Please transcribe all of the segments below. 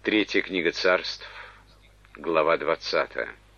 Третья книга Царств, глава 20.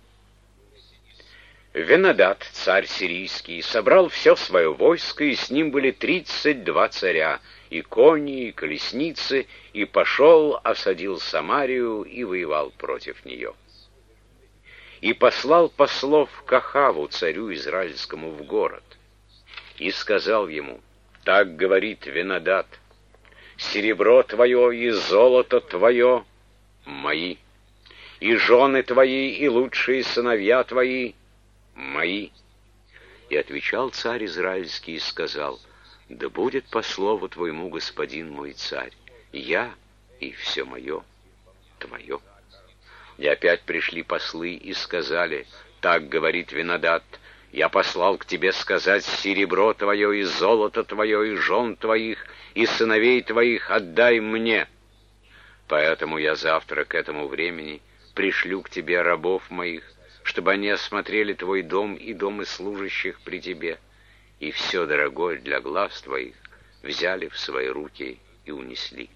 Венадад, царь сирийский, собрал все свое войско, и с ним были 32 царя, и кони, и колесницы, и пошел, осадил Самарию и воевал против нее. И послал послов к Ахаву, царю израильскому, в город, и сказал ему: «Так говорит Венадад: серебро твое и золото твое мои, и жены твои, и лучшие сыновья твои мои». И отвечал царь израильский и сказал: «Да будет по слову твоему, господин мой царь, я и все мое твое». И опять пришли послы и сказали: «Так говорит Венадад: я послал к тебе сказать: серебро твое и золото твое, и жен твоих, и сыновей твоих отдай мне. Поэтому я завтра к этому времени пришлю к тебе рабов моих, чтобы они осмотрели твой дом и дома служащих при тебе, и все дорогое для глаз твоих взяли в свои руки и унесли».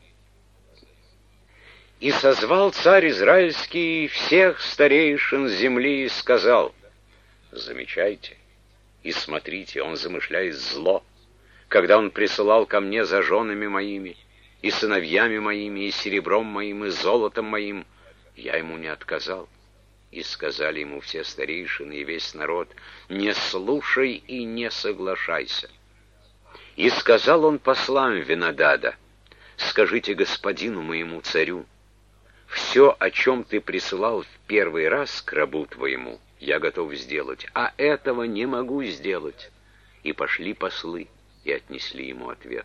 И созвал царь израильский всех старейшин земли и сказал: «Замечайте и смотрите, он замышляет зло, когда он присылал ко мне за женами моими, и сыновьями моими, и серебром моим, и золотом моим, я ему не отказал». И сказали ему все старейшины и весь народ: «Не слушай и не соглашайся». И сказал он послам Венадада: «Скажите господину моему царю: все, о чем ты присылал в первый раз к рабу твоему, я готов сделать, а этого не могу сделать». И пошли послы и отнесли ему ответ.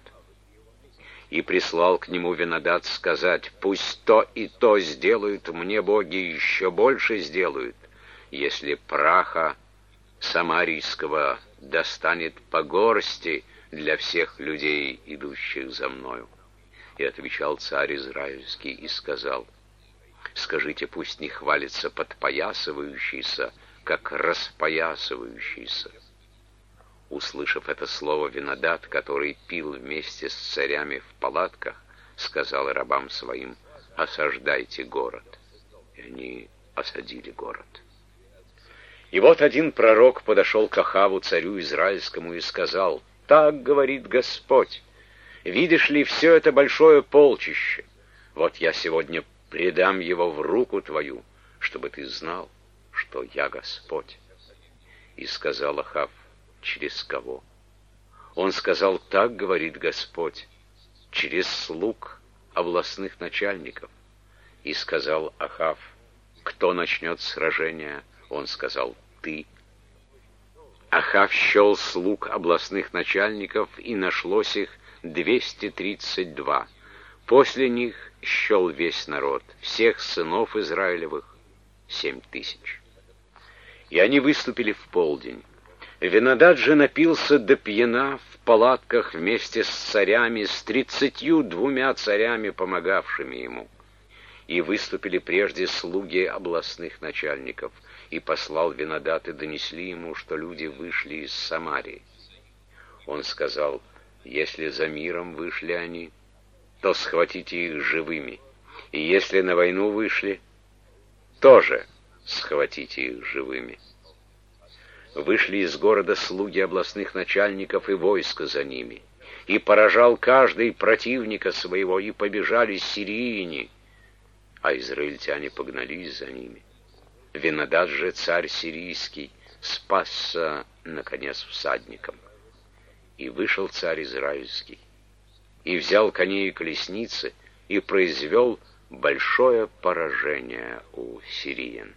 И прислал к нему Венадад сказать: «Пусть то и то сделают мне боги, еще больше сделают, если праха самарийского достанет по горсти для всех людей, идущих за мною». И отвечал царь израильский и сказал: «Скажите, пусть не хвалится подпоясывающийся, как распоясывающийся». Услышав это слово, Венадад, который пил вместе с царями в палатках, сказал рабам своим: «Осаждайте город». И они осадили город. И вот один пророк подошел к Ахаву, царю израильскому, и сказал: «Так говорит Господь: видишь ли все это большое полчище? Вот я сегодня предам его в руку твою, чтобы ты знал, что я Господь». И сказал Ахав: «Через кого?» Он сказал: «Так говорит Господь: через слуг областных начальников». И сказал Ахав: «Кто начнет сражение?» Он сказал: «Ты». Ахав счел слуг областных начальников, и нашлось их 232. После них счел весь народ, всех сынов Израилевых, 7000. И они выступили в полдень. Венадад же напился до пьяна в палатках вместе с царями, с 32 царями, помогавшими ему. И выступили прежде слуги областных начальников, и послал Венадад, и донесли ему, что люди вышли из Самарии. Он сказал: «Если за миром вышли они, то схватите их живыми, и если на войну вышли, тоже схватите их живыми». Вышли из города слуги областных начальников и войско за ними, и поражал каждый противника своего, и побежали сирийяне, а израильтяне погнались за ними. Венадад же, царь сирийский, спасся, наконец, всадником. И вышел царь израильский, и взял коней и колесницы, и произвел большое поражение у сириян.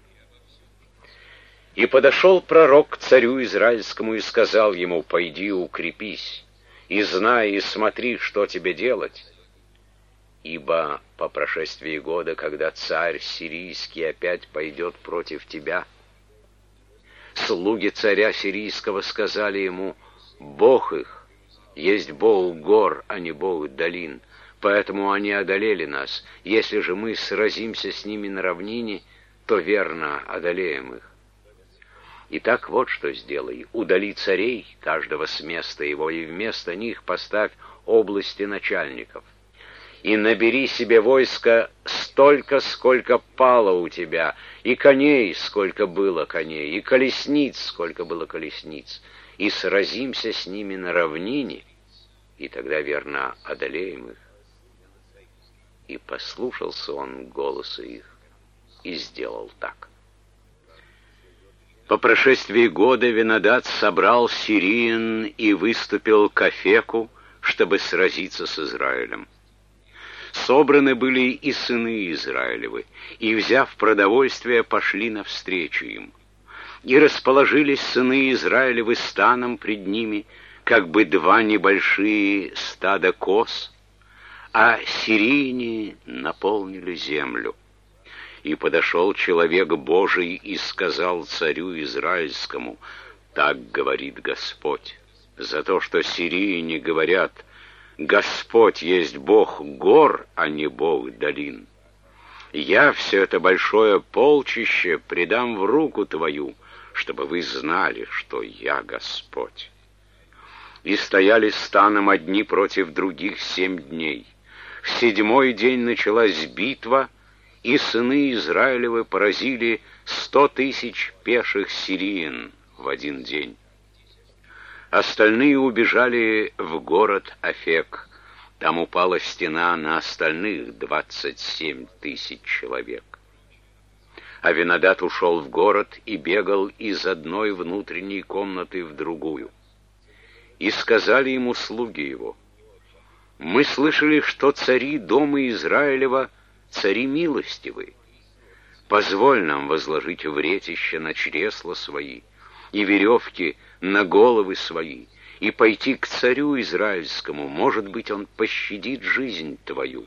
И подошел пророк к царю израильскому и сказал ему: «Пойди, укрепись, и знай, и смотри, что тебе делать. Ибо по прошествии года, когда царь сирийский опять пойдет против тебя, слуги царя сирийского сказали ему: Бог их есть Бог гор, а не Бог долин, поэтому они одолели нас. Если же мы сразимся с ними на равнине, то верно одолеем их. Итак, вот что сделай: удали царей, каждого с места его, и вместо них поставь области начальников. и набери себе войско столько, сколько пало у тебя, и коней, сколько было коней, и колесниц, сколько было колесниц, и сразимся с ними на равнине, и тогда, верно, одолеем их». И послушался он голоса их, и сделал так. По прошествии года Винодад собрал сириен и выступил к Афеку, чтобы сразиться с Израилем. Собраны были и сыны Израилевы, и, взяв продовольствие, пошли навстречу им. И расположились сыны Израилевы станом пред ними, как бы два небольшие стада коз, а сирийне наполнили землю. И подошел человек Божий и сказал царю израильскому: «Так говорит Господь, за то, что сирийне говорят: Господь есть Бог гор, а не Бог долин. Я все это большое полчище предам в руку твою, чтобы вы знали, что я Господь». И стояли станом одни против других 7 дней. В 7-й день началась битва, и сыны Израилевы поразили 100 000 пеших сириен в один день. Остальные убежали в город Афек. Там упала стена на остальных 27 000 человек. А Винодад ушел в город и бегал из одной внутренней комнаты в другую. И сказали ему слуги его: «Мы слышали, что цари дома Израилева цари милостивые. Позволь нам возложить вретище на чресла свои и веревки на головы свои, и пойти к царю израильскому, может быть, он пощадит жизнь твою».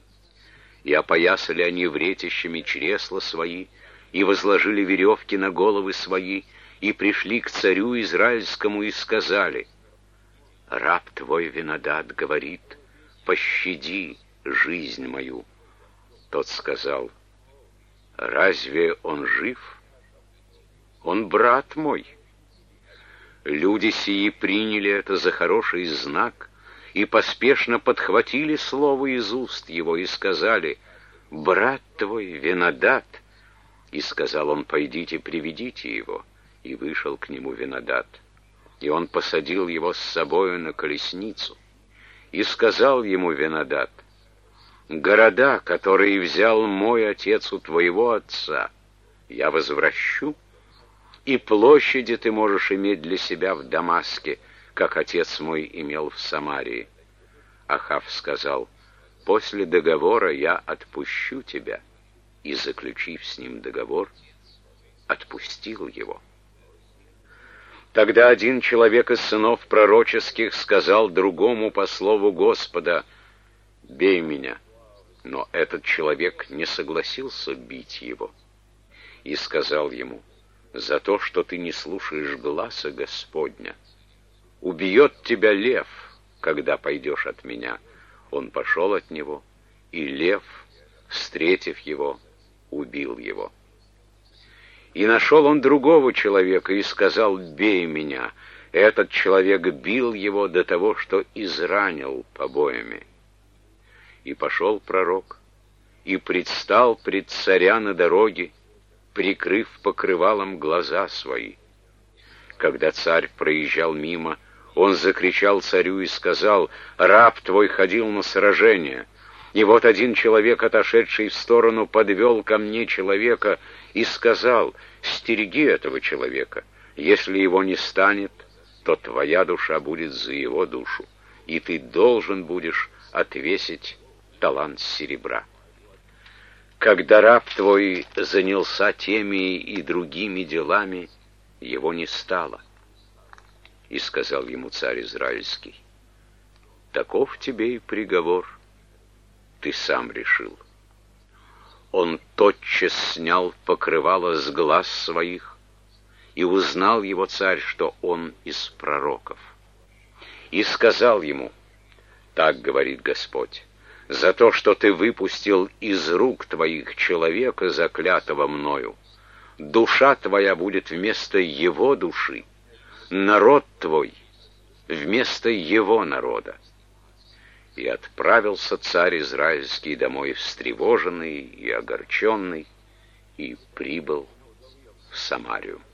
И опоясали они вретищами чресла свои, и возложили веревки на головы свои, и пришли к царю израильскому и сказали: «Раб твой Винодад говорит: пощади жизнь мою». Тот сказал: «Разве он жив? Он брат мой». Люди сии приняли это за хороший знак и поспешно подхватили слово из уст его и сказали: «Брат твой Винодад». И сказал он: «Пойдите, приведите его». И вышел к нему Винодад. И он посадил его с собою на колесницу. И сказал ему Винодад: «Города, которые взял мой отец у твоего отца, я возвращу, и площади ты можешь иметь для себя в Дамаске, как отец мой имел в Самарии». Ахав сказал: «После договора я отпущу тебя». И, заключив с ним договор, отпустил его. Тогда один человек из сынов пророческих сказал другому по слову Господа: «Бей меня». Но этот человек не согласился бить его. И сказал ему: «За то, что ты не слушаешь гласа Господня, убьет тебя лев, когда пойдешь от меня». Он пошел от него, и лев, встретив его, убил его. И нашел он другого человека и сказал: «Бей меня». Этот человек бил его до того, что изранил побоями. И пошел пророк, и предстал пред царя на дороге, прикрыв покрывалом глаза свои. Когда царь проезжал мимо, он закричал царю и сказал: «Раб твой ходил на сражение, и вот один человек, отошедший в сторону, подвел ко мне человека и сказал: стереги этого человека, если его не станет, то твоя душа будет за его душу, и ты должен будешь отвесить талант серебра». Когда раб твой занялся теми и другими делами, его не стало. И сказал ему царь израильский: «Таков тебе и приговор, ты сам решил». Он тотчас снял покрывало с глаз своих, и узнал его царь, что он из пророков. И сказал ему: «Так говорит Господь: за то, что ты выпустил из рук твоих человека, заклятого мною, душа твоя будет вместо его души, народ твой вместо его народа». И отправился царь израильский домой встревоженный и огорченный, и прибыл в Самарию.